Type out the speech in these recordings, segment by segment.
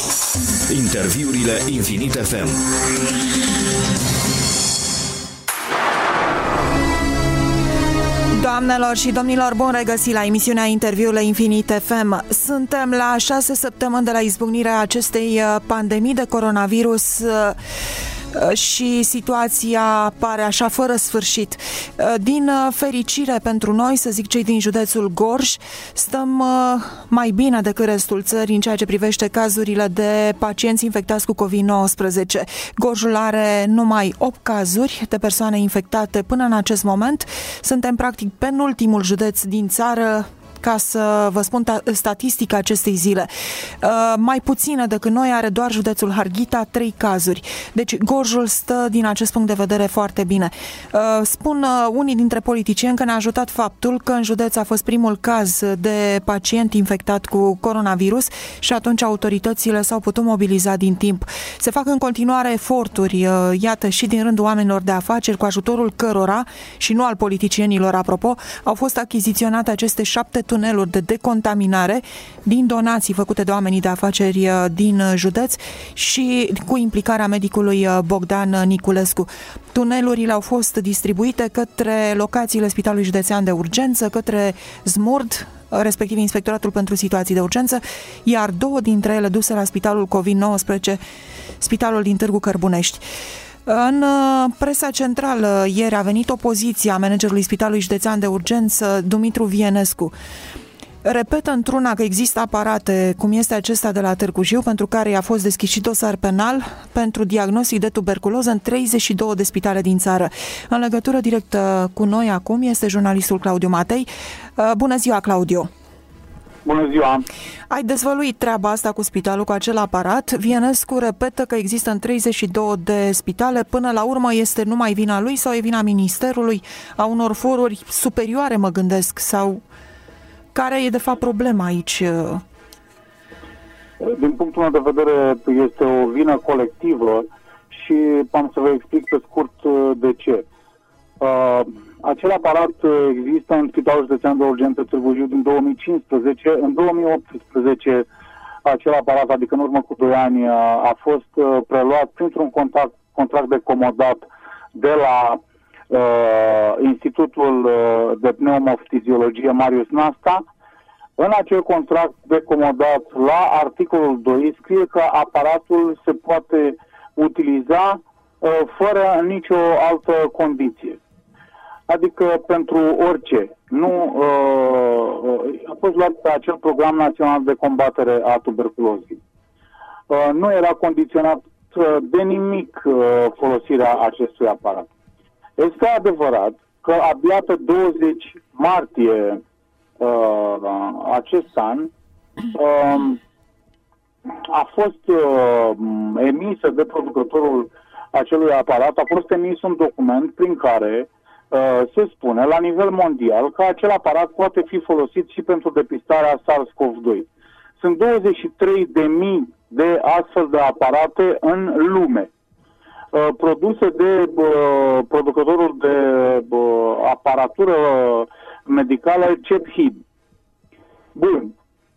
Interviurile Infinit FM. Doamnelor și domnilor, bun regăsit la emisiunea Interviurile Infinit FM. Suntem la 6 săptămâni de la izbucnirea acestei pandemii de coronavirus și situația pare așa fără sfârșit. Din fericire pentru noi, să zic cei din județul Gorj, stăm mai bine decât restul țării în ceea ce privește cazurile de pacienți infectați cu COVID-19. Gorjul are numai 8 cazuri de persoane infectate până în acest moment. Suntem practic penultimul județ din țară, ca să vă spun statistica acestei zile. Mai puțină decât noi are doar județul Harghita, 3 cazuri. Deci Gorjul stă din acest punct de vedere foarte bine. Spun unii dintre politicieni că ne-a ajutat faptul că în județ a fost primul caz de pacient infectat cu coronavirus și atunci autoritățile s-au putut mobiliza din timp. Se fac în continuare eforturi, iată, și din rândul oamenilor de afaceri, cu ajutorul cărora, și nu al politicienilor, apropo, au fost achiziționate aceste 7 tuneluri de decontaminare din donații făcute de oamenii de afaceri din județ și cu implicarea medicului Bogdan Niculescu. Tunelurile au fost distribuite către locațiile Spitalului Județean de Urgență, către SMURD, respectiv Inspectoratul pentru Situații de Urgență, iar 2 dintre ele duse la Spitalul COVID-19, Spitalul din Târgu Cărbunești. În presa centrală ieri a venit opoziția managerului Spitalului Județean de Urgență, Dumitru Vienescu. Repetă într-una că există aparate, cum este acesta de la Târgu Jiu, pentru care i-a fost deschis și dosar penal pentru diagnostic de tuberculoză în 32 de spitale din țară. În legătură directă cu noi acum este jurnalistul Claudiu Matei. Bună ziua, Claudiu! Bună ziua! Ai dezvăluit treaba asta cu spitalul, cu acel aparat. Vienescu repetă că există în 32 de spitale. Până la urmă este numai vina lui sau e vina ministerului, a unor foruri superioare, mă gândesc? Sau care e de fapt problema aici? Din punctul meu de vedere este o vină colectivă și am să vă explic pe scurt de ce. Acel aparat există în Spitalul Județean de Urgență Târgu Jiu din 2015. În 2018 acel aparat, adică în urmă cu 2 ani, a fost preluat printr-un contract de comodat de la Institutul de Pneumofiziologie Marius Nasta. În acel contract de comodat, la articolul 2, scrie că aparatul se poate utiliza fără nicio altă condiție. Adică pentru orice. Nu a fost luat pe acel program național de combatere a tuberculozei. Nu era condiționat de nimic folosirea acestui aparat. Este adevărat că abia pe 20 martie acest an a fost emisă de producătorul acelui aparat, a fost emis un document prin care se spune la nivel mondial că acel aparat poate fi folosit și pentru depistarea SARS-CoV-2. Sunt 23.000 de astfel de aparate în lume, produse de producătorul de aparatură medicală CEPHID. Bun.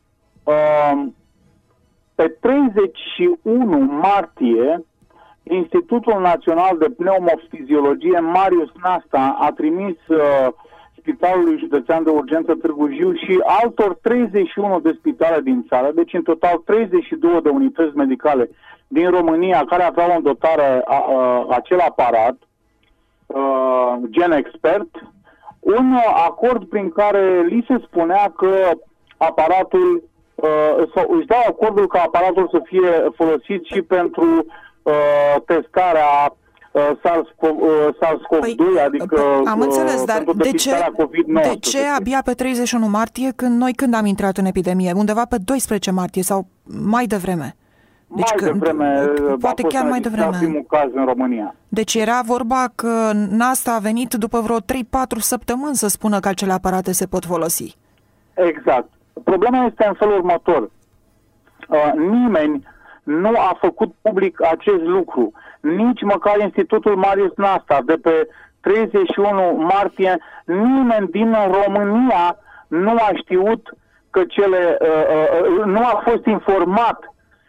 Pe 31 martie, Institutul Național de Pneumofiziologie Marius Nasta a trimis Spitalului Județean de Urgență Târgu Jiu și altor 31 de spitale din țară, deci în total 32 de unități medicale din România care aveau în dotare acel aparat, GenExpert, un acord prin care li se spunea că aparatul, sau își dau acordul ca aparatul să fie folosit și pentru testarea SARS-CoV-2, adică am înțeles, dar COVID-19. De ce abia pe 31 martie, când am intrat în epidemie? Undeva pe 12 martie sau mai devreme? Deci mai devreme, poate chiar mai devreme. Primul caz în România. Deci era vorba că Nasta a venit după vreo 3-4 săptămâni să spună că acele aparate se pot folosi. Exact. Problema este în felul următor. Nimeni nu a făcut public acest lucru. Nici măcar Institutul Marius Nasta de pe 31 martie, nimeni din România nu a știut că nu a fost informat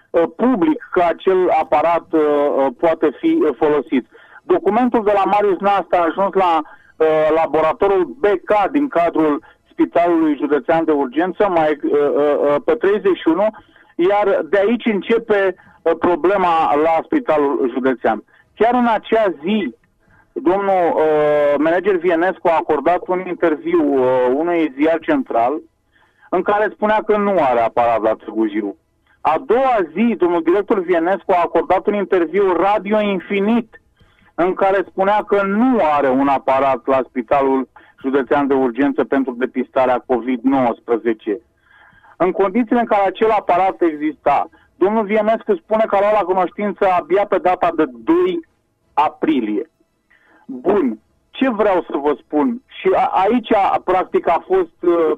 public că acel aparat poate fi folosit. Documentul de la Marius Nasta a ajuns la laboratorul BK din cadrul Spitalului Județean de Urgență pe 31, iar de aici începe problema la Spitalul Județean. Chiar în acea zi, domnul manager Vienescu a acordat un interviu unui ziar central în care spunea că nu are aparat la Târgu Jiu. A doua zi, domnul director Vienescu a acordat un interviu Radio Infinit în care spunea că nu are un aparat la Spitalul Județean de Urgență pentru depistarea COVID-19. În condițiile în care acel aparat exista, domnul Vienescu spune că a luat la cunoștință abia pe data de 2 aprilie. Bun, ce vreau să vă spun? Și aici, practic, a fost,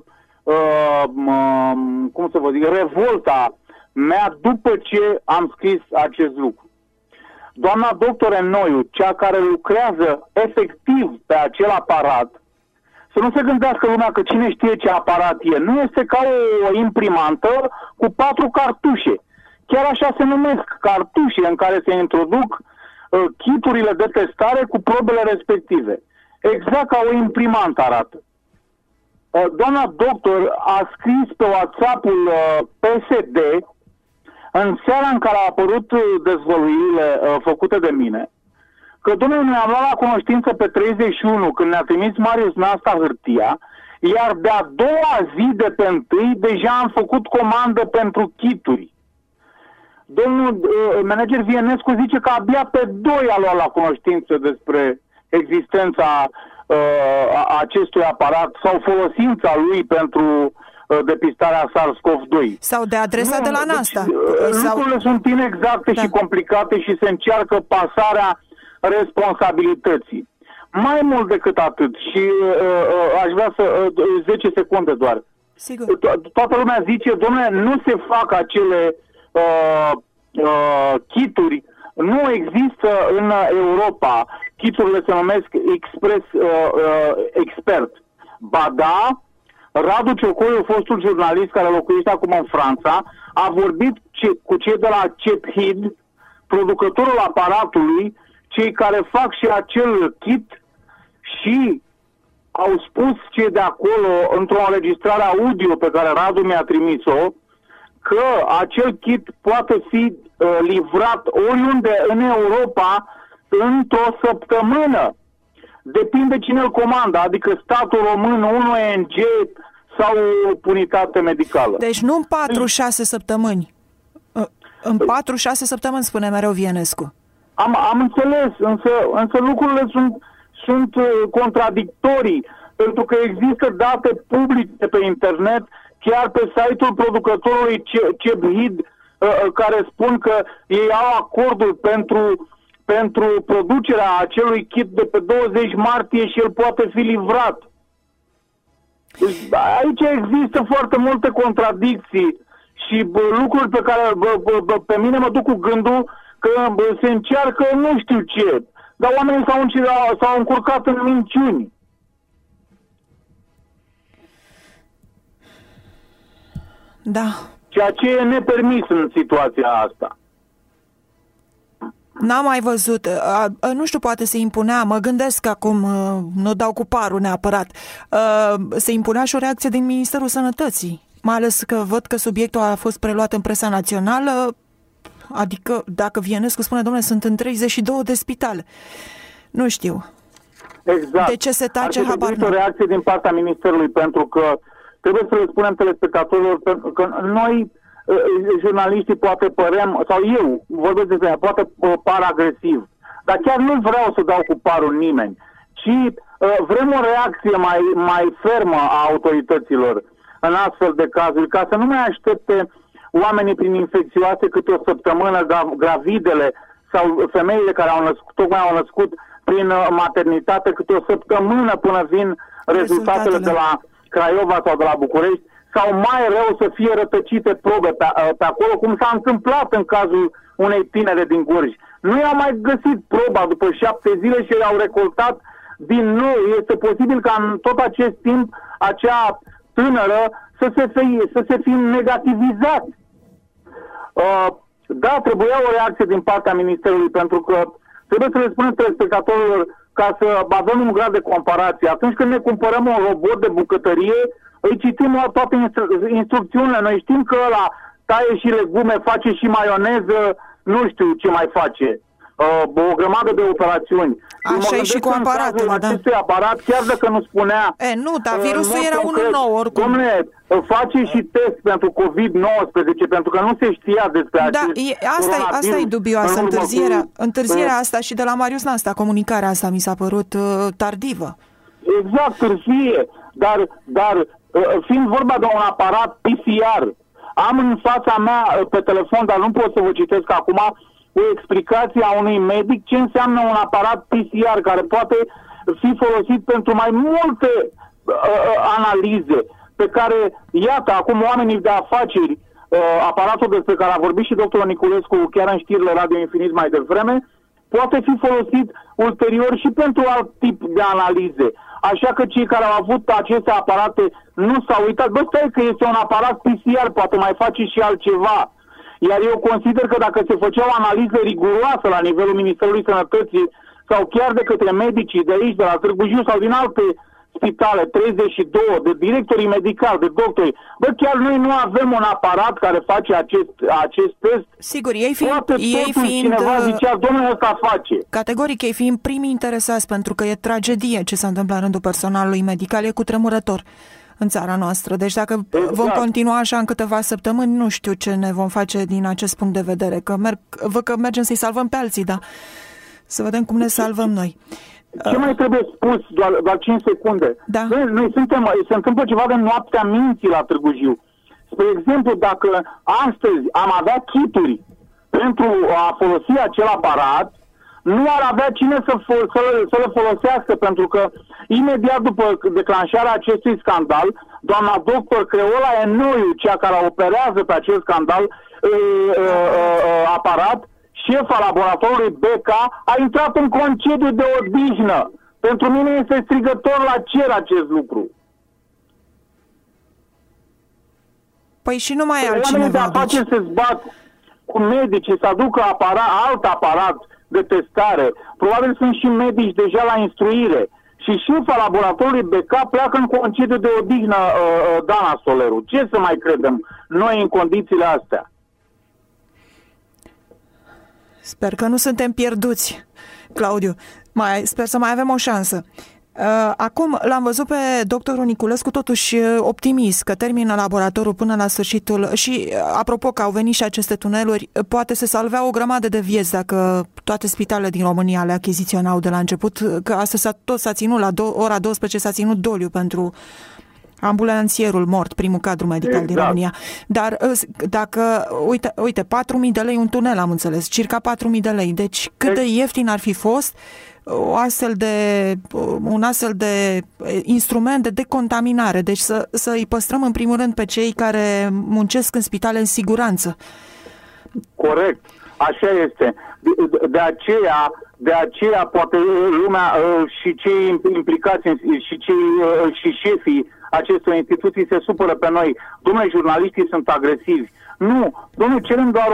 cum să vă zic, revolta mea după ce am scris acest lucru. Doamna doctor Ennoiu, cea care lucrează efectiv pe acel aparat, să nu se gândească lumea că cine știe ce aparat e. Nu este ca o imprimantă cu 4 cartușe. Chiar așa se numesc, cartușe în care se introduc kiturile de testare cu probele respective. Exact ca o imprimantă arată. Doamna doctor a scris pe WhatsApp-ul PSD în seara în care au apărut dezvăluirile făcute de mine, că domnule, noi am luat la cunoștință pe 31 când ne-a trimis Marius Nasta hârtia, iar de-a doua zi de pe 1 deja am făcut comandă pentru kituri. Domnul manager Vienescu zice că abia pe 2 a luat la cunoștință despre existența acestui aparat sau folosința lui pentru depistarea SARS-CoV-2. Sau de adresa de la Nasta. Lucrurile sunt inexacte și complicate și se încearcă pasarea responsabilității. Mai mult decât atât, și aș vrea să 10 secunde doar. Sigur. Toată lumea zice, dom'le, nu se fac acele kituri, nu există în Europa, kiturile se numesc Express Expert. Ba da, Radu Ciocoliu, fostul jurnalist care locuiește acum în Franța, a vorbit cu cei de la CEPHID, producătorul aparatului, cei care fac și acel kit, și au spus cei de acolo, într-o înregistrare audio pe care Radu mi-a trimis-o, că acel kit poate fi livrat oriunde în Europa într-o săptămână. Depinde cine îl comandă, adică statul român, un ONG sau o unitate medicală. Deci nu în 4-6 săptămâni. În 4-6 săptămâni, spune mereu Vienescu. Am înțeles, însă lucrurile sunt contradictorii, pentru că există date publice pe internet, chiar pe site-ul producătorului CEPHID, care spun că ei au acordul pentru producerea acelui kit de pe 20 martie și el poate fi livrat. Aici există foarte multe contradicții și lucruri pe care pe mine mă duc cu gândul că se încearcă nu știu ce, dar oamenii s-au încurcat în minciuni. Da. Ceea ce e nepermis în situația asta. N-am mai văzut, nu știu, poate se impunea, mă gândesc acum, nu dau cu parul neapărat, se impunea și o reacție din Ministerul Sănătății, mai ales că văd că subiectul a fost preluat în presa națională, adică dacă Vienescu spune, domnule, sunt în 32 de spitale, nu știu. Exact. De ce se tace, habar n-am. O reacție din partea Ministerului, pentru că trebuie să le spunem telespectatorilor că noi, jurnaliștii, poate părem, sau eu vorbesc despre ea, poate par agresiv, dar chiar nu vreau să dau cu parul nimeni, ci vrem o reacție mai fermă a autorităților în astfel de cazuri, ca să nu mai aștepte oamenii prin infecțioase câte o săptămână, gravidele sau femeile care tocmai au născut prin maternitate câte o săptămână până vin rezultatele de la Craiova sau de la București, sau mai rău să fie rătăcite probe pe acolo, cum s-a întâmplat în cazul unei tinere din Gorj. Nu i-au mai găsit proba după 7 zile și i-au recoltat din nou. Este posibil ca în tot acest timp acea tânără să se fi negativizat. Da, trebuia o reacție din partea Ministerului, pentru că trebuie să le spunem telespectatorilor ca să avem un grad de comparație. Atunci când ne cumpărăm un robot de bucătărie, îi citim toate instrucțiunile. Noi știm că ăla taie și legume, face și maioneză, nu știu ce mai face. O grămadă de operațiuni. Așa e și cu aparatul, da. Acestui aparat, chiar dacă nu spunea... Nu, dar virusul era unul nou, oricum. Dom'le, face și test pentru COVID-19, pentru că nu se știa despre asta e dubioasă, întârzierea asta și de la Marius Nasta, comunicarea asta mi s-a părut tardivă. Exact, târzie, dar fiind vorba de un aparat PCR, am în fața mea pe telefon, dar nu pot să vă citesc acum, o explicație a unui medic ce înseamnă un aparat PCR care poate fi folosit pentru mai multe analize pe care, iată, acum oamenii de afaceri, aparatul despre care a vorbit și doctorul Niculescu chiar în știrile Radio Infinit mai devreme, poate fi folosit ulterior și pentru alt tip de analize. Așa că cei care au avut aceste aparate nu s-au uitat. Bă, stai că este un aparat PCR, poate mai face și altceva. Iar eu consider că dacă se făcea o analiză riguroasă la nivelul Ministerului Sănătății sau chiar de către medicii de aici, de la Târgu Jiu sau din alte spitale, 32, de directorii medicali, de doctori, bă, chiar noi nu avem un aparat care face acest test. Sigur, ei fiind cineva zicea, domnule, ăsta face. Categoric, ei fiind primii interesați, pentru că e tragedie ce s-a întâmplat în rândul personalului medical, e cutremurător în țara noastră. Deci dacă vom continua așa în câteva săptămâni, nu știu ce ne vom face din acest punct de vedere. Văd că mergem să-i salvăm pe alții, dar să vedem cum ne salvăm noi. Ce mai trebuie spus? Doar 5 secunde. Da. Noi se întâmplă ceva de noaptea minții la Târgu Jiu. Spre exemplu, dacă astăzi am avea kituri pentru a folosi acel aparat, nu ar avea cine să le folosească, pentru că imediat după declanșarea acestui scandal, doamna doctor Creola Enoiu, cea care operează pe acest scandal aparat, șefa laboratorului BK, a intrat în concediu de odihnă. Pentru mine este strigător la cer acest lucru. Păi și nu mai e altcineva. Oamenii de afaceri se zbat cu medicii să aducă alt aparat de testare. Probabil sunt și medici deja la instruire. Și șefa laboratorului BK pleacă în concediu de odihnă, Dana Soleru. Ce să mai credem noi în condițiile astea? Sper că nu suntem pierduți, Claudiu. Sper să mai avem o șansă. Acum l-am văzut pe doctorul Niculescu totuși optimist că termină laboratorul până la sfârșitul și apropo că au venit și aceste tuneluri, poate se salvea o grămadă de vieți dacă toate spitalele din România le achiziționau de la început, că astăzi tot s-a ținut la ora 12 s-a ținut doliu pentru ambulanțierul mort, primul cadru medical din România. Dar dacă, uite, 4.000 de lei un tunel, am înțeles, circa 4.000 de lei. Deci cât de ieftin ar fi fost un astfel de instrument de decontaminare. Deci să-i păstrăm în primul rând pe cei care muncesc în spitale în siguranță. Corect. Așa este. De aceea poate lumea și cei implicați și șefii acestor instituții se supără pe noi. Dom'le, jurnaliștii sunt agresivi. Nu, dom'le, cerem doar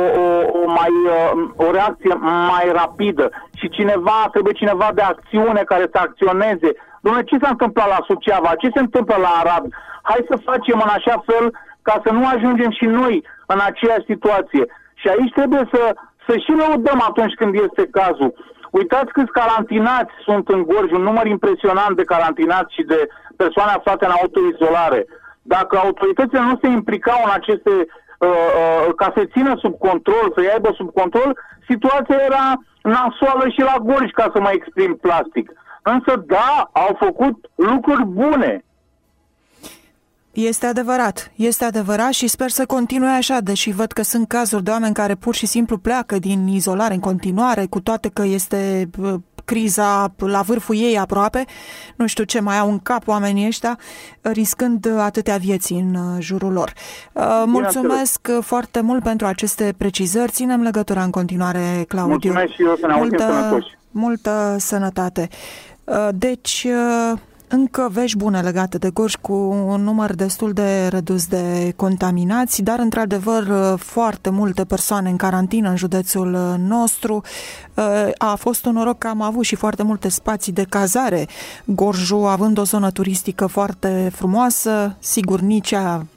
o reacție mai rapidă și trebuie cineva de acțiune care să acționeze. Dom'le, ce s-a întâmplat la Suceava? Ce se întâmplă la Arad? Hai să facem în așa fel ca să nu ajungem și noi în aceeași situație. Și aici trebuie să și lăudăm atunci când este cazul. Uitați câți carantinați sunt în Gorj, un număr impresionant de carantinați și de persoane aflate în autoizolare. Dacă autoritățile nu se implicau în aceste, ca să țină sub control, să-i aibă sub control, situația era nasoală și la Gorj, ca să mă exprim plastic. Însă, da, au făcut lucruri bune. Este adevărat și sper să continue așa, deși văd că sunt cazuri de oameni care pur și simplu pleacă din izolare în continuare, cu toate că este criza la vârful ei aproape, nu știu ce mai au în cap oamenii ăștia, riscând atâtea vieți în jurul lor. Mulțumesc foarte mult pentru aceste precizări. Ținem legătura în continuare, Claudiu. Mulțumesc și eu, să ne auzim sănătoși. Multă sănătate. Deci, încă vești bune legate de Gorj, cu un număr destul de redus de contaminați, dar într-adevăr foarte multe persoane în carantină în județul nostru. A fost un noroc că am avut și foarte multe spații de cazare. Gorjul, având o zonă turistică foarte frumoasă, sigur nici ea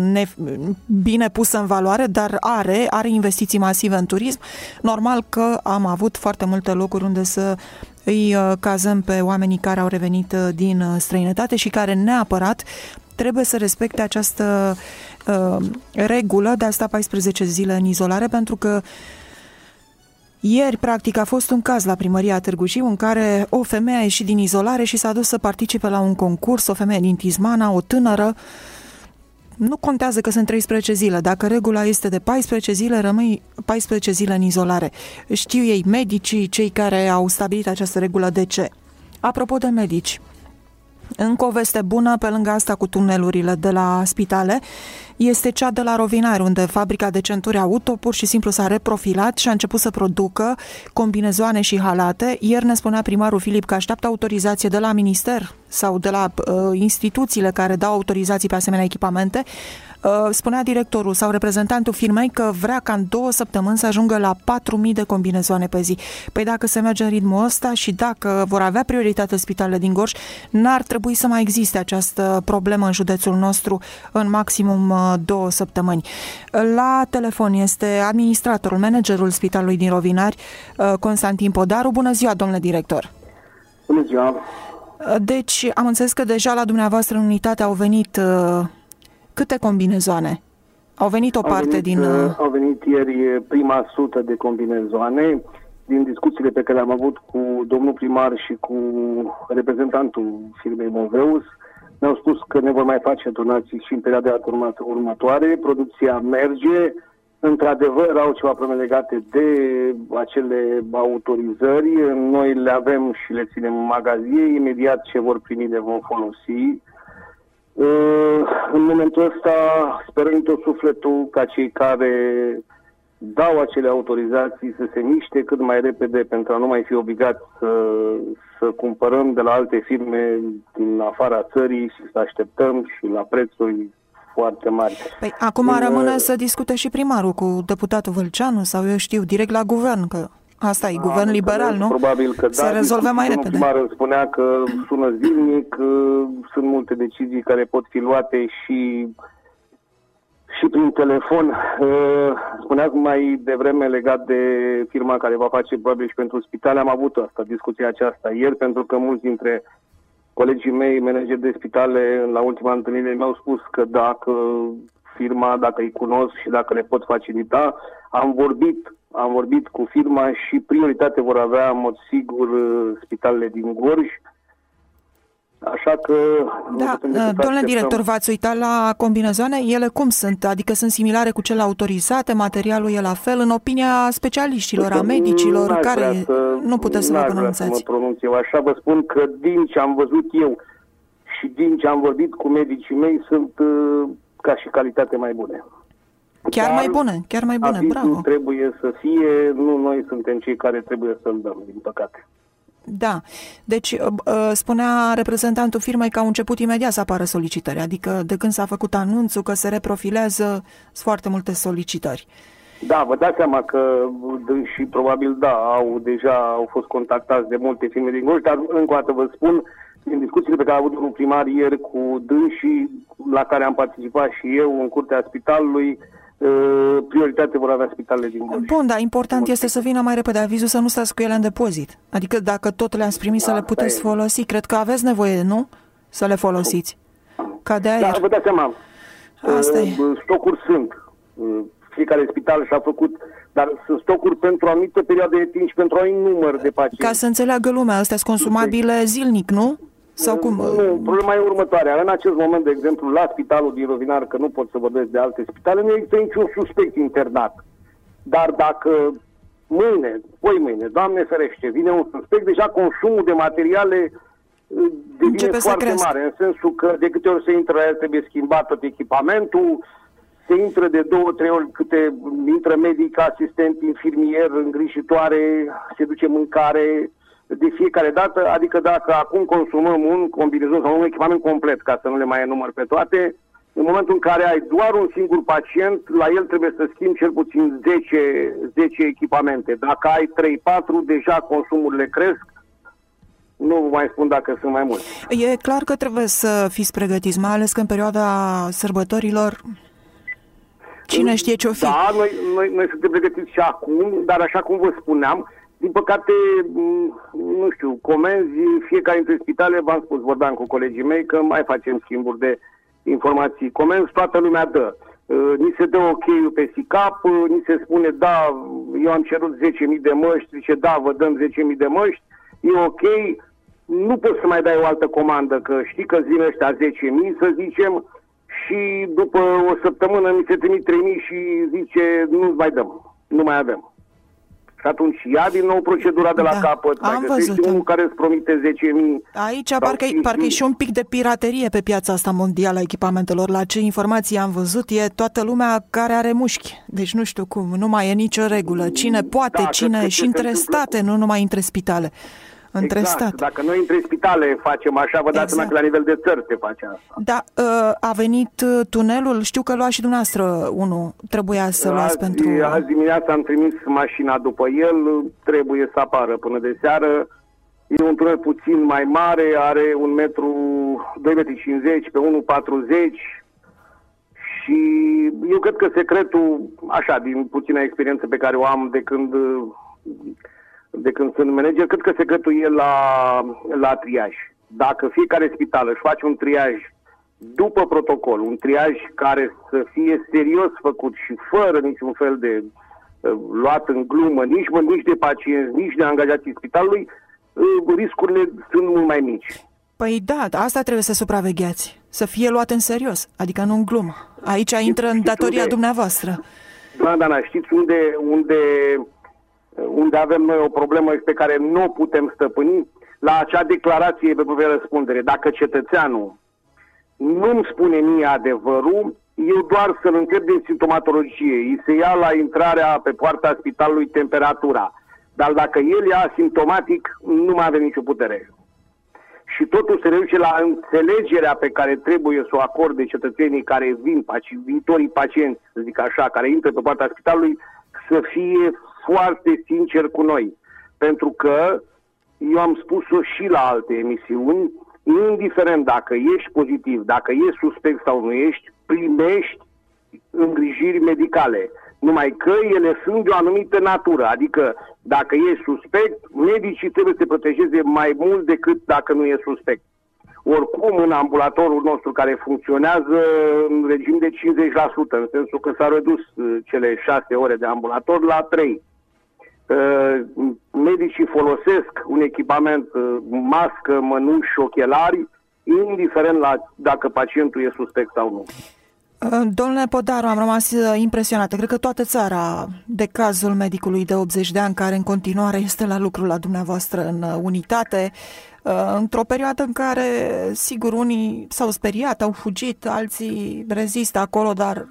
bine pusă în valoare, dar are investiții masive în turism. Normal că am avut foarte multe locuri unde să îi cazăm pe oamenii care au revenit din străinătate și care neapărat trebuie să respecte această regulă de a sta 14 zile în izolare, pentru că ieri, practic, a fost un caz la primăria Târgu Jiu în care o femeie a ieșit din izolare și s-a dus să participe la un concurs, o femeie din Tismana, o tânără. Nu contează că sunt 13 zile. Dacă regula este de 14 zile, rămâi 14 zile în izolare. Știu ei, medicii, cei care au stabilit această regulă, de ce. Apropo de medici, încă o veste bună, pe lângă asta cu tunelurile de la spitale, este cea de la Rovinari, unde fabrica de centuri auto pur și simplu s-a reprofilat și a început să producă combinezoane și halate. Ieri ne spunea primarul Filip că așteaptă autorizație de la minister sau de la instituțiile care dau autorizații pe asemenea echipamente. Spunea directorul sau reprezentantul firmei că vrea ca în 2 săptămâni să ajungă la 4.000 de combinezoane pe zi. Păi dacă se merge în ritmul ăsta și dacă vor avea prioritate spitalele din Gorj, n-ar trebui să mai existe această problemă în județul nostru în maximum 2 săptămâni. La telefon este administratorul, managerul spitalului din Rovinari, Constantin Podaru. Bună ziua, domnule director! Bună ziua! Deci, am înțeles că deja la dumneavoastră în unitate au venit câte combinezoane? Au venit Au venit ieri prima 100 de combinezoane. Din discuțiile pe care le-am avut cu domnul primar și cu reprezentantul firmei Moveus, ne-au spus că ne vor mai face donații și în perioada următoare. Producția merge. Într-adevăr, au ceva probleme legate de acele autorizări. Noi le avem și le ținem în magazie. Imediat ce vor primi le vom folosi. În momentul ăsta sperăm tot sufletul ca cei care dau acele autorizații să se miște cât mai repede pentru a nu mai fi obligați să cumpărăm de la alte firme din afara țării și să așteptăm și la prețuri foarte mari. Păi acum rămâne să discute și primarul cu deputatul Vâlceanu sau eu știu, direct la guvern, că asta e guvern liberal, nu? Probabil că se rezolve mai repede. Primar îmi spunea că sună zilnic, sunt multe decizii care pot fi luate și prin telefon. Spuneați mai devreme legat de firma care va face probabil și pentru spitale. Am avut discuția aceasta ieri, pentru că mulți dintre colegii mei, manageri de spitale, la ultima întâlnire mi-au spus că dacă firma, dacă îi cunosc și dacă le pot facilita, am vorbit cu firma și prioritate vor avea, în mod sigur, spitalele din Gorj. Așa că... Da, domnule director, v-ați uitat la combinezoane? Ele cum sunt? Adică sunt similare cu cele autorizate? Materialul e la fel? În opinia specialiștilor, a medicilor, care nu puteți să vă pronunțați? Să mă pronunț eu așa, vă spun că din ce am văzut eu și din ce am vorbit cu medicii mei sunt ca și calitate mai bune. Chiar mai bune, bravo. Trebuie să fie, nu noi suntem cei care trebuie să-l dăm, din păcate. Da, deci spunea reprezentantul firmei că au început imediat să apară solicitări, adică de când s-a făcut anunțul că se reprofilează, sunt foarte multe solicitări. Da, vă dați seama că și probabil au fost contactați de multe firme din Gorj, dar încă o dată vă spun, în discuțiile pe care a avut un primar ieri cu dânsii, la care am participat și eu în curtea spitalului, prioritate vor avea spitalele din Gorj. Bun, dar important este să vină mai repede avizul, să nu stați cu ele în depozit. Adică dacă tot le-ați primit, să le puteți folosi. Cred că aveți nevoie, nu? Să le folosiți. Ca de aer. Da, vă dați seama. Asta e. Stocuri sunt. Fiecare spital și-a făcut, dar sunt stocuri pentru o anumită perioadă de timp și pentru un număr de pacienți. Ca să înțeleagă lumea, astea sunt consumabile zilnic, nu? Sau cum? Nu, problema e următoarea. În acest moment, de exemplu, la spitalul din Rovinari, că nu pot să vorbesc de alte spitale, nu există niciun suspect internat. Dar dacă mâine, Doamne ferește, vine un suspect, deja consumul de materiale devine foarte mare. În sensul că de câte ori se intră la el trebuie schimbat tot echipamentul, se intră de 2-3 ori câte intră medic, asistent, infirmier, îngrijitoare, se duce mâncare, de fiecare dată, adică dacă acum consumăm un combinezon sau un echipament complet, ca să nu le mai enumăr pe toate, în momentul în care ai doar un singur pacient, la el trebuie să schimbi cel puțin 10 echipamente. Dacă ai 3-4, deja consumurile cresc. Nu mai spun dacă sunt mai mulți. E clar că trebuie să fiți pregătiți, mai ales că în perioada sărbătorilor cine știe ce-o fi. Da, noi suntem pregătiți și acum, dar așa cum vă spuneam, din păcate, nu știu, comenzi, fiecare dintre spitale, v-am spus, vorbeam cu colegii mei, că mai facem schimburi de informații. Comenzi toată lumea dă. Ni se dă ok-ul pe SICAP, ni se spune, da, eu am cerut 10.000 de măști, zice, da, vă dăm 10.000 de măști, e ok, nu poți să mai dai o altă comandă, că știi că zilele ăștia 10.000, să zicem, și după o săptămână mi se trimit 3.000 și zice, nu mai dăm, nu mai avem. Și atunci ia din nou procedura de la capăt, mai găsești unul care îți promite 10.000. Aici parcă e și un pic de piraterie pe piața asta mondială a echipamentelor. La ce informații am văzut, e toată lumea care are mușchi. Deci nu știu cum, nu mai e nicio regulă. Cine poate, cine și între state, nu numai între spitale. Între state. Dacă noi între spitale facem așa, vă dați seama că la nivel de țări se face asta. Da, a venit tunelul, știu că luați și dumneavoastră unul, trebuia să luați pentru... Azi dimineața am trimis mașina după el, trebuie să apară până de seară. E un tunel puțin mai mare, are 2,50 m pe 1,40 și eu cred că secretul, așa, din puțina experiență pe care o am de când sunt manager, cred că secretul e la triaj. Dacă fiecare spital își face un triaj după protocol, un triaj care să fie serios făcut și fără niciun fel de luat în glumă, nici de pacienți, nici de angajații spitalului, riscurile sunt mult mai mici. Păi da, asta trebuie să supravegheați, să fie luat în serios, adică nu în glumă. Aici intră în datoria dumneavoastră. Da, știți unde avem noi o problemă pe care nu o putem stăpâni? La acea declarație pe propria răspundere. Dacă cetățeanul nu-mi spune mie adevărul, eu doar să-l întreb din simptomatologie. Îi se ia la intrarea pe poarta spitalului temperatura. Dar dacă el e asimptomatic, nu mai avem nicio putere. Și totul se reduce la înțelegerea pe care trebuie să o acorde cetățenii care vin, viitorii pacienți, să zic așa, care intră pe poarta spitalului, să fie foarte sincer cu noi. Pentru că, eu am spus-o și la alte emisiuni, indiferent dacă ești pozitiv, dacă ești suspect sau nu ești, primești îngrijiri medicale. Numai că ele sunt de o anumită natură. Adică, dacă ești suspect, medicii trebuie să te protejeze mai mult decât dacă nu ești suspect. Oricum, în ambulatorul nostru care funcționează în regim de 50%, în sensul că s-a redus cele 6 ore de ambulator la 3. Medicii folosesc un echipament, mască, mănuși, ochelari, indiferent dacă pacientul e suspect sau nu. Domnule Podaru, am rămas impresionată. Cred că toată țara de cazul medicului de 80 de ani care în continuare este la lucru la dumneavoastră în unitate, într-o perioadă în care, sigur, unii s-au speriat, au fugit, alții rezistă acolo, dar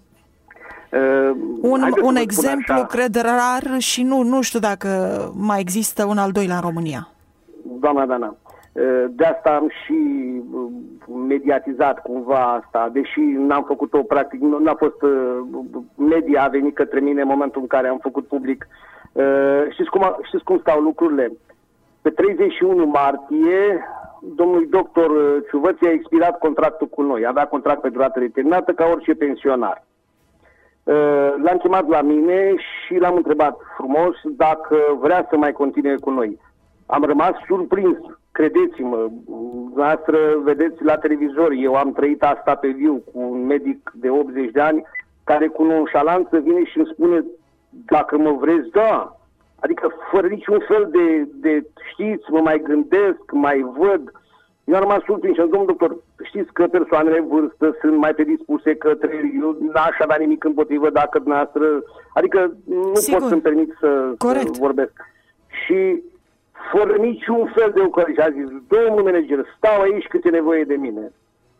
un exemplu, cred, rar și nu știu dacă mai există un al doilea în România. Doamna Dana, de asta am și mediatizat cumva asta, deși n-am făcut-o practic, n-a fost media a venit către mine în momentul în care am făcut public. Știți cum stau lucrurile? Pe 31 martie, domnul doctor Ciuvăț a expirat contractul cu noi. Avea contract pe durată determinată ca orice pensionar. L-am chemat la mine și l-am întrebat frumos dacă vrea să mai continue cu noi. Am rămas surprins. Credeți-mă, noastră vedeți la televizor, eu am trăit asta pe viu cu un medic de 80 de ani care cu nonșalanță vine și îmi spune dacă mă vreți, da. Adică fără niciun fel de știți, mă mai gândesc, mai văd. Eu am rămas surprins și am zis, domnul doctor, știți că persoanele în vârstă sunt mai predispuse către, eu n-aș avea nimic împotrivă dacă dumneavoastră, adică nu pot să-mi permit să vorbesc. Și fără niciun fel de ocazie a zis, domnul manager, stau aici cât e nevoie de mine.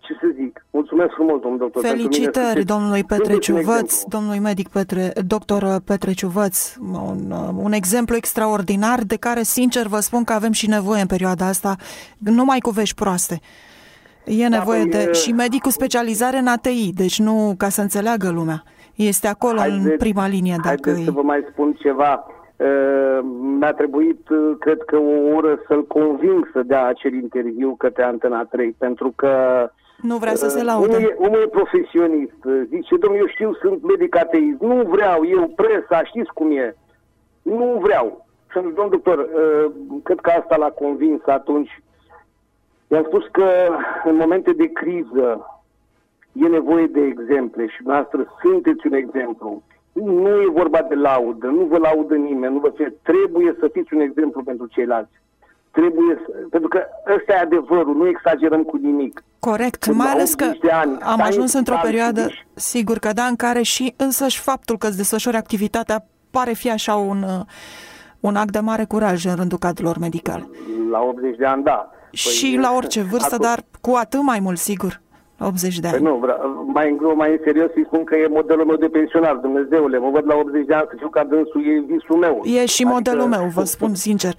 ce să zic? Mulțumesc frumos, domnul doctor. Felicitări domnului Petreciu-Văț, domnului medic doctor Petreciu-Văț, un exemplu extraordinar de care, sincer, vă spun că avem și nevoie în perioada asta, numai cu vești proaste. E nevoie de și medic cu specializare în ATI, deci nu ca să înțeleagă lumea. Este acolo în prima linie. Haideți să vă mai spun ceva. Mi-a trebuit, cred că o oră să-l conving să dea acel interviu către Antena 3, pentru că nu vrea să se laude. Omul e profesionist. Zice, domnule, eu știu, sunt medic ateist. Nu vreau, eu presa, știți cum e. Nu vreau. Și domnul doctor, cred că asta l-a convins atunci. I-am spus că în momente de criză e nevoie de exemple și noastră sunteți un exemplu. Nu e vorba de laudă, nu vă laudă nimeni, trebuie să fiți un exemplu pentru ceilalți. Pentru că ăsta e adevărul, nu exagerăm cu nimic. Corect, mai ales că am ajuns într-o perioadă, sigur că da, în care și însăși faptul că îți desfășori activitatea pare fi așa un act de mare curaj în rândul cadrelor medicale. La 80 de ani, da. Și la orice vârstă, dar cu atât mai mult, sigur. 80 de ani. Nu, mai în serios îi spun că e modelul meu de pensionar, Dumnezeule, mă văd la 80 de ani să știu că dânsul e visul meu. E și modelul meu, vă spun sincer.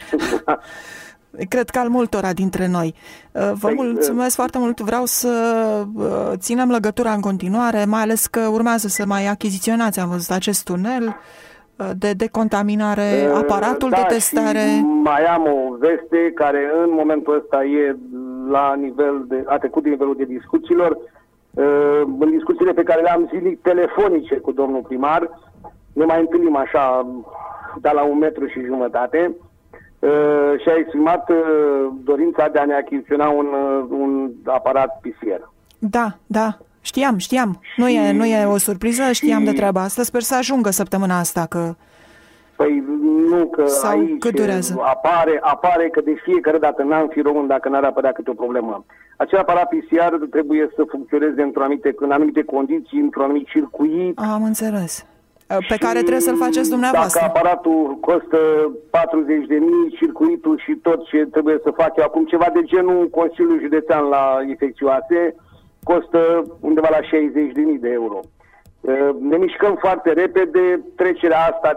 Cred că al multora dintre noi. Vă mulțumesc foarte mult, vreau să ținem legătura în continuare, mai ales că urmează să mai achiziționați, am văzut, acest tunel de decontaminare, aparatul de testare. Mai am o veste care în momentul ăsta e la nivel a trecut de nivelul de discuțiilor. În discuțiile pe care le-am zilnic telefonice cu domnul primar, ne mai întâlnim așa, de la 1,5 metri, și a exprimat dorința de a ne achiziționa un aparat PCR. Da. Știam. Nu e o surpriză, știam de treaba asta. Sper să ajungă săptămâna asta, că... Păi nu, că sau aici cât durează? Apare că de fiecare dată n-am fi român dacă n-ar apărea câte o problemă. Acel aparat PCR trebuie să funcționeze în anumite condiții, într-un anumit circuit. Am înțeles. Pe care trebuie să-l faceți dumneavoastră. Dacă aparatul costă 40.000, circuitul și tot ce trebuie să facă acum, ceva de genul Consiliul Județean la infecțioase, costă undeva la 60.000 de euro. Ne mișcăm foarte repede, trecerea asta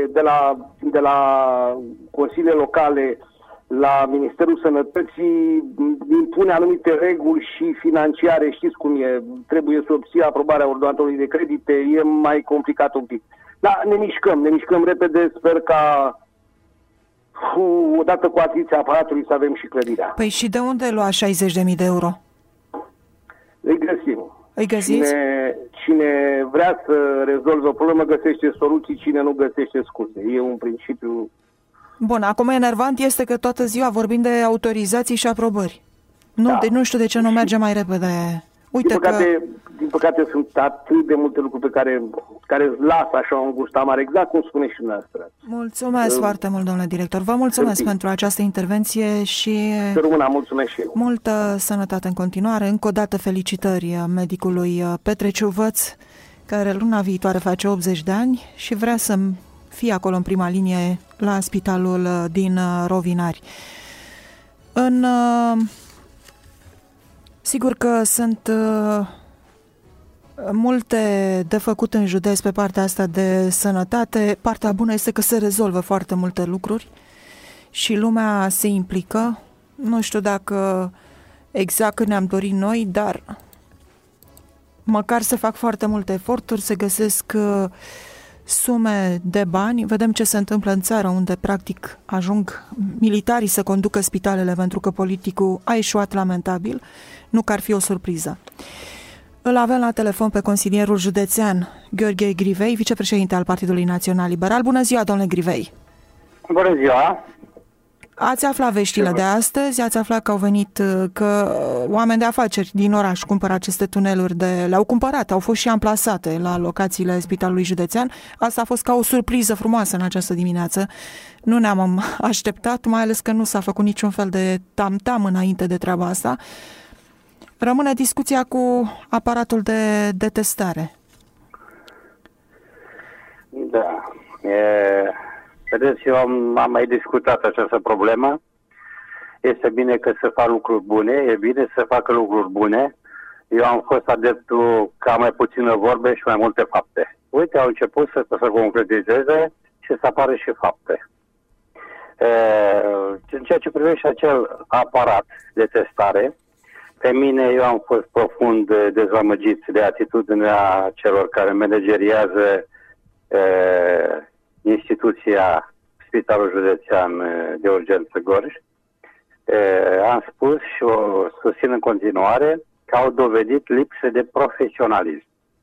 de la consiliile locale la Ministerul Sănătății impune anumite reguli și financiare, știți cum e, trebuie să obții aprobarea ordonatorului de credite, e mai complicat un pic. Dar ne mișcăm repede, sper ca odată cu achiziția aparatului să avem și clădirea. Păi și de unde lua 60.000 de euro? Îi găsim. Îi găsiți? Cine vrea să rezolve o problemă găsește soluții, cine nu găsește scuze. E un principiu... Bun, acum enervant este că toată ziua vorbim de autorizații și aprobări. Nu știu de ce nu merge mai repede. Uite din păcate sunt atât de multe lucruri pe care îți lasă așa un gust amar, exact cum spuneți și dumneavoastră. Mulțumesc foarte mult, domnule director. Vă mulțumesc pentru această intervenție și să rămână, mulțumesc și eu. Multă sănătate în continuare. Încă o dată felicitări medicului Petreciu-Văț, care luna viitoare face 80 de ani și vrea să fie acolo în prima linie la spitalul din Rovinari. Sigur că sunt multe de făcut în județ pe partea asta de sănătate. Partea bună este că se rezolvă foarte multe lucruri și lumea se implică. Nu știu dacă exact cât ne-am dorit noi, dar măcar se fac foarte multe eforturi, se găsesc sume de bani. Vedem ce se întâmplă în țară, unde practic ajung militarii să conducă spitalele pentru că politicul a eșuat lamentabil. Nu că ar fi o surpriză. Îl avem la telefon pe consilierul județean Gheorghe Grivei, vicepreședinte al Partidului Național Liberal. Bună ziua, domnule Grivei! Bună ziua! Ați aflat veștile de astăzi, ați aflat că au venit, că oameni de afaceri din oraș cumpără aceste tuneluri, le-au cumpărat, au fost și amplasate la locațiile Spitalului Județean. Asta a fost ca o surpriză frumoasă în această dimineață. Nu ne-am așteptat, mai ales că nu s-a făcut niciun fel de tam-tam înainte de treaba asta. Rămâne discuția cu aparatul de testare. Da. Vedeți, eu am mai discutat această problemă. Este bine că se fac lucruri bune, e bine să facă lucruri bune. eu am fost adeptul ca mai puțină vorbe și mai multe fapte. Uite, au început să concretizeze și să apară și fapte. În ceea ce privește acel aparat de testare, pe mine eu am fost profund dezamăgit de atitudinea celor care manageriază instituția Spitalul Județean de Urgență Gorj. Am spus și o susțin în continuare că au dovedit lipsă de profesionalism.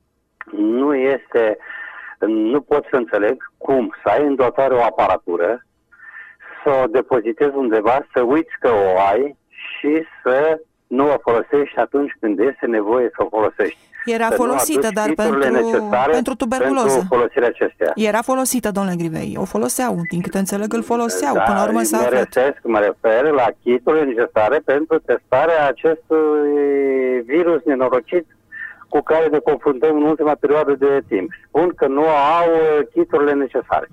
Nu pot să înțeleg cum să ai în dotare o aparatură, să o depozitezi undeva, să uiți că o ai și să nu o folosești atunci când este nevoie să o folosești. Era folosită, dar pentru tuberculoză. Pentru folosirea acestea. Era folosită, domnule Grivei. O foloseau, din câte înțeleg, îl foloseau. Da, până la urmă s-a aflat. Mă refer la kiturile necesare pentru testarea acestui virus nenorocit cu care ne confruntăm în ultima perioadă de timp. Spun că nu au kiturile necesare.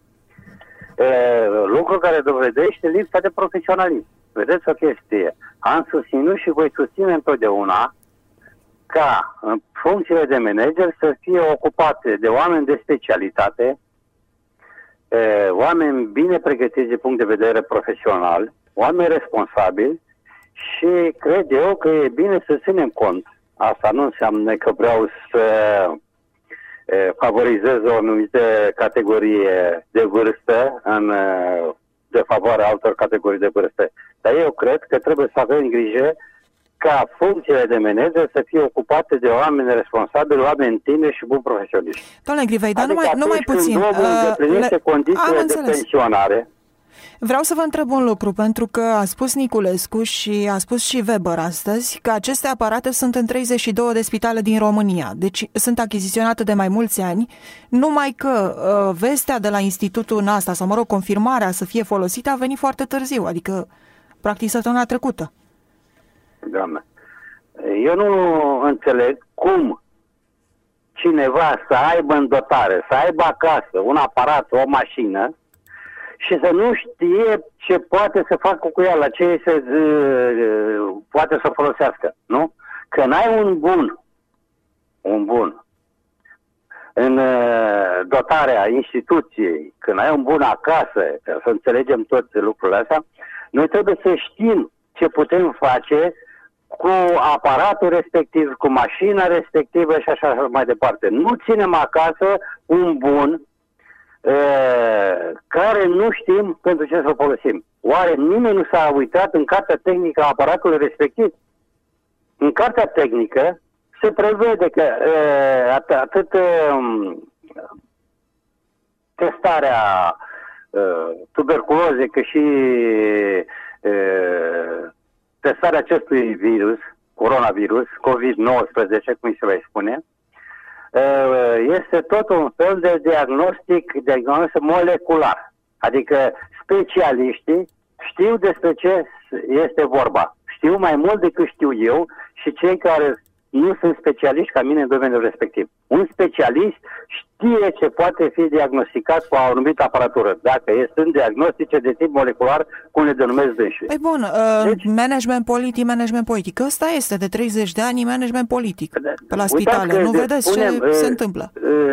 Lucru care dovedește lipsa de profesionalism. Vedeți o chestie. Am susținut și voi susține întotdeauna ca funcțiile de manager să fie ocupate de oameni de specialitate, oameni bine pregătiți din punct de vedere profesional, oameni responsabili și cred eu că e bine să ținem cont. Asta nu înseamnă că vreau să favorizez o anumită categorie de vârstă în de favoarea altor categorii de vârstă. Dar eu cred că trebuie să avem grijă ca funcțiile de manager să fie ocupate de oameni responsabili, oameni tineri și buni profesioniști. Doamne Grivei, dar numai puțin. Îndeplinește condițiile de pensionare. Vreau să vă întreb un lucru, pentru că a spus Niculescu și a spus și Weber astăzi că aceste aparate sunt în 32 de spitale din România, deci sunt achiziționate de mai mulți ani, numai că vestea de la Institutul NASTA, sau mă rog, confirmarea să fie folosită, a venit foarte târziu, adică practic săptămâna trecută. Doamne, eu nu înțeleg cum cineva să aibă în dotare, să aibă acasă un aparat, o mașină, și să nu știe ce poate să facă cu ea, la ce se poate să folosească, nu? Că n-ai un bun în dotarea instituției, când ai un bun acasă, să înțelegem toate lucrurile astea, noi trebuie să știm ce putem face cu aparatul respectiv, cu mașina respectivă și așa mai departe. Nu ținem acasă un bun care nu știm pentru ce să o folosim. Oare nimeni nu s-a uitat în cartea tehnică a aparatului respectiv? În cartea tehnică se prevede că atât testarea tuberculozei, cât și testarea acestui virus, coronavirus, COVID-19, cum se va spune, este tot un fel de diagnostic molecular. Adică specialiștii știu despre ce este vorba. Știu mai mult decât știu eu și cei care nu sunt specialiști ca mine în domeniul respectiv. Un specialist știe ce poate fi diagnosticat cu o anumită aparatură, dacă sunt diagnostice de tip molecular, cum le denumesc dânșii. Păi bun, deci, management politic. Ăsta este de 30 de ani management politic pe la spitale. Nu vedeți ce se întâmplă?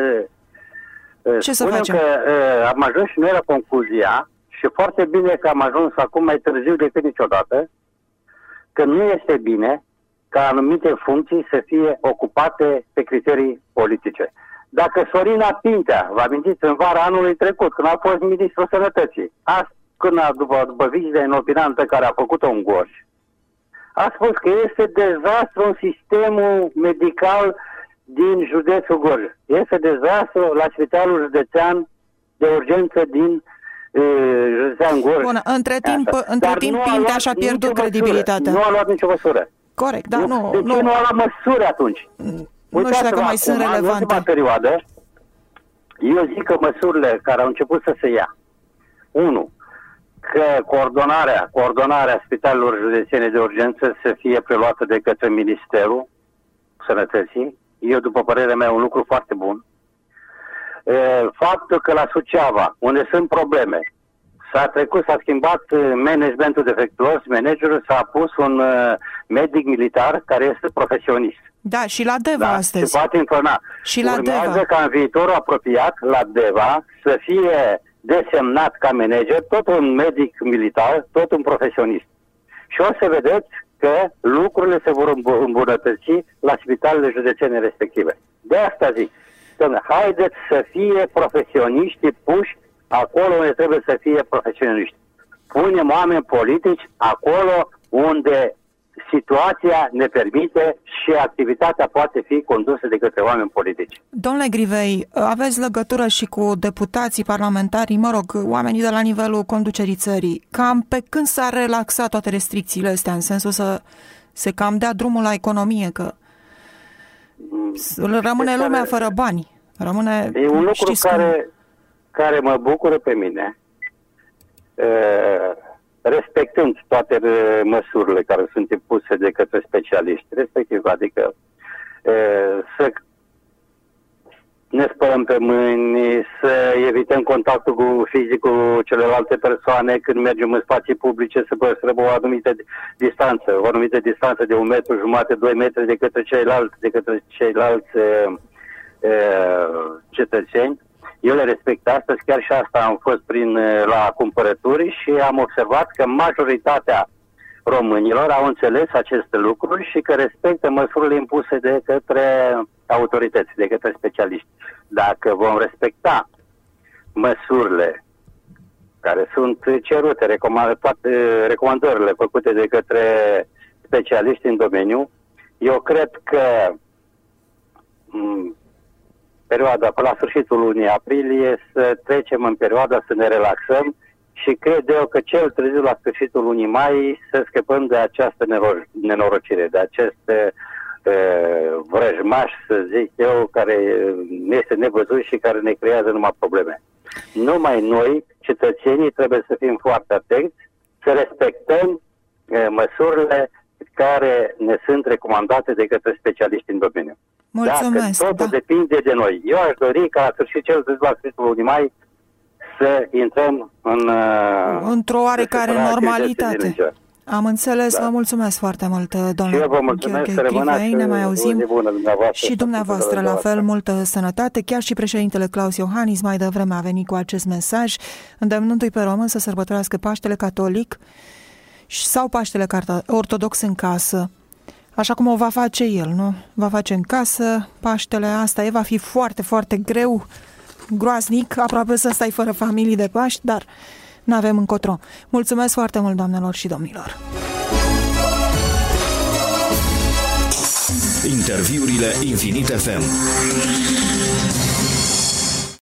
Ce să facem? Că am ajuns și noi la concluzia, și foarte bine că am ajuns acum mai târziu decât niciodată, că nu este bine ca anumite funcții să fie ocupate pe criterii politice. Dacă Sorina Pintea, vă amintiți, în vara anului trecut, când a fost ministrul sănătății, după vizita inopinantă care a făcut-o în Gorj, a spus că este dezastru în sistemul medical din județul Gorj. Este dezastru la Spitalul Județean de Urgență din județean Gorj. Bun, între timp Pintea și-a pierdut credibilitatea. Nu a luat nicio măsură. Corect, dar nu. De ce nu a luat măsuri atunci? Nu știu dacă mai sunt relevante. În ultima perioadă, eu zic că măsurile care au început să se ia. 1. Că coordonarea spitalelor județene de urgență să fie preluată de către Ministerul Sănătății. Eu, după părerea mea, un lucru foarte bun. Faptul că la Suceava, unde sunt probleme, s-a schimbat managementul defectuos, managerul s-a pus un medic militar care este profesionist. Da, și la Deva astăzi. Se poate informa. Și la Urmează Deva. ca în viitorul apropiat, la Deva, să fie desemnat ca manager tot un medic militar, tot un profesionist. Și o să vedeți că lucrurile se vor îmbunătăți la spitalele județene respective. De asta zic, haideți să fie profesioniști puși acolo unde trebuie să fie profesioniști. Punem oameni politici acolo unde situația ne permite și activitatea poate fi condusă de către oameni politici. Domnule Grivei, aveți legătură și cu deputații parlamentari, oamenii de la nivelul conducerii țării. Cam pe când s-a relaxat toate restricțiile astea, în sensul să se cam dea drumul la economie, că rămâne lumea fără bani. E un lucru care mă bucură pe mine. Respectând toate măsurile care sunt impuse de către specialiști, respectiv, adică să ne spălăm pe mâini, să evităm contactul fizic cu celelalte persoane când mergem în spații publice, să păstrăm o anumită distanță de 1,5 metru, 2 metri de către ceilalți cetățeni. Eu le respect astăzi, chiar și asta am fost la cumpărături și am observat că majoritatea românilor au înțeles aceste lucruri și că respectă măsurile impuse de către autorități, de către specialiști. Dacă vom respecta măsurile care sunt cerute, recomandările făcute de către specialiști în domeniu, eu cred că perioada, până la sfârșitul lunii aprilie, să trecem în perioada să ne relaxăm și cred eu că cel târziu la sfârșitul lunii mai să scăpăm de această nenorocire, de acest vrăjmaș, să zic eu, care este nevăzut și care ne creează numai probleme. Numai noi, cetățenii, trebuie să fim foarte atenți, să respectăm măsurile care ne sunt recomandate de către specialiști în domeniu. Mulțumesc, dacă totul depinde de noi. Eu aș dori ca la sfârșitul lunii mai să intrăm într-o oarecare normalitate. Am înțeles, vă mulțumesc foarte mult, domnule. Și eu vă mulțumesc, să rămânați, ne mai auzim. Și dumneavoastră, la fel, multă sănătate. Chiar și președintele Claus Iohannis mai devreme a venit cu acest mesaj, îndemnându-i pe român să sărbătorească Paștele catolic sau Paștele ortodox în casă, așa cum o va face el, nu? Va face în casă Paștele, asta va fi foarte, foarte greu, groaznic, aproape să stai fără familii de Paști, dar n-avem încotro. Mulțumesc foarte mult, doamnelor și domnilor! Interviurile Infinit FM.